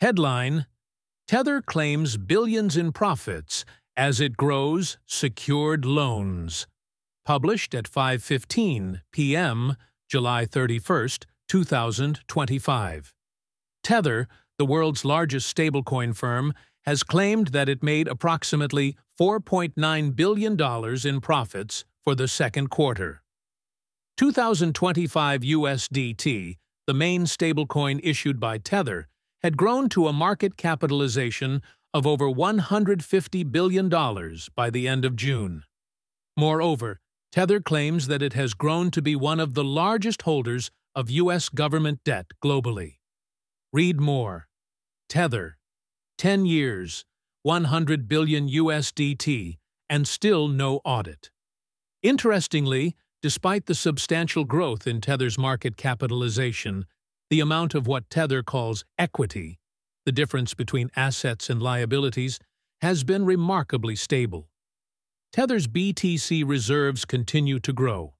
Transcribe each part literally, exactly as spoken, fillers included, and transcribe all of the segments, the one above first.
Headline: Tether claims billions in profits as it grows secured loans. Published at five fifteen p m, July thirty-first, two thousand twenty-five. Tether, the world's largest stablecoin firm, has claimed that it made approximately four point nine billion dollars in profits for the second quarter. two thousand twenty-five U S D T, the main stablecoin issued by Tether, had grown to a market capitalization of over one hundred fifty billion dollars by the end of June. Moreover, Tether claims that it has grown to be one of the largest holders of U S government debt globally. Read more. Tether. ten years, one hundred billion U S D T, and still no audit. Interestingly, despite the substantial growth in Tether's market capitalization, the amount of what Tether calls equity, the difference between assets and liabilities, has been remarkably stable. Tether's B T C reserves continue to grow.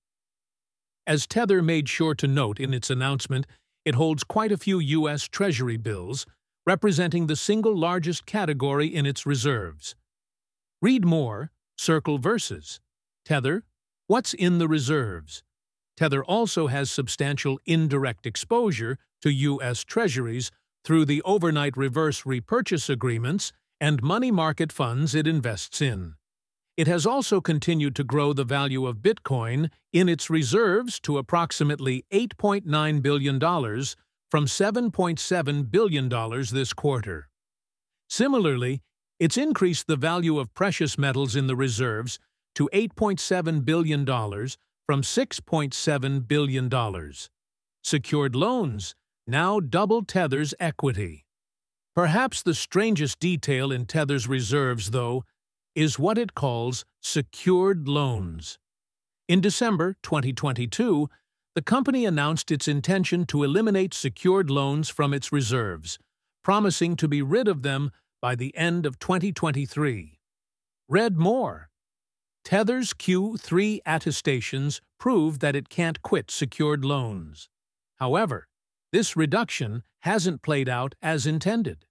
As Tether made sure to note in its announcement, it holds quite a few U S Treasury bills, representing the single largest category in its reserves. Read more, circle verses. Tether, what's in the reserves? Tether also has substantial indirect exposure to U S Treasuries through the overnight reverse repurchase agreements and money market funds it invests in. It has also continued to grow the value of Bitcoin in its reserves to approximately eight point nine billion dollars from seven point seven billion dollars this quarter. Similarly, it's increased the value of precious metals in the reserves to eight point seven billion dollars from six point seven billion dollars. Secured loans now double Tether's equity. Perhaps the strangest detail in Tether's reserves, though, is what it calls secured loans. In December twenty twenty-two, the company announced its intention to eliminate secured loans from its reserves, promising to be rid of them by the end of twenty twenty-three. Read more. Tether's Q three attestations prove that it can't quit secured loans. However, this reduction hasn't played out as intended.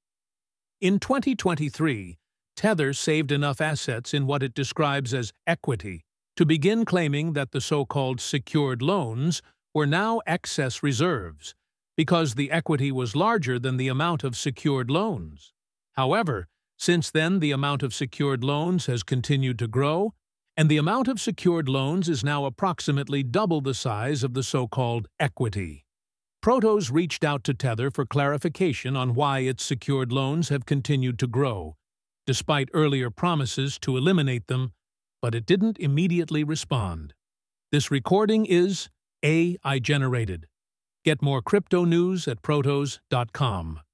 In twenty twenty-three, Tether saved enough assets in what it describes as equity to begin claiming that the so-called secured loans were now excess reserves, because the equity was larger than the amount of secured loans. However, since then the amount of secured loans has continued to grow, and the amount of secured loans is now approximately double the size of the so-called equity. Protos reached out to Tether for clarification on why its secured loans have continued to grow, despite earlier promises to eliminate them, but it didn't immediately respond. This recording is A I generated. Get more crypto news at protos dot com.